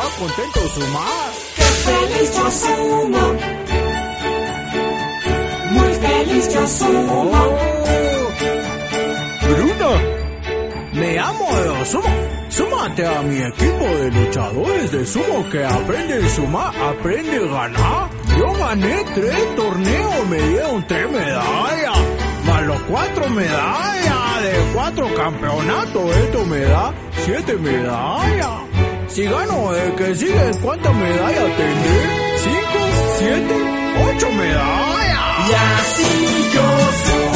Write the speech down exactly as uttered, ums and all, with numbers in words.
contento Sumar. ¡Qué feliz yo sumo! Muy feliz yo sumo. Oh. Bruna, me amo de sumo. Súmate a mi equipo de luchadores de sumo que aprende a sumar, aprende a ganar. Yo gané tres torneos, me dieron tres medallas, más los cuatro medallas de cuatro campeonatos. Esto me da siete medallas. Si gano el que sigue, ¿cuántas medallas tendré? ¿Cinco? ¿Siete? ¿Ocho medallas? Y así yo sumo.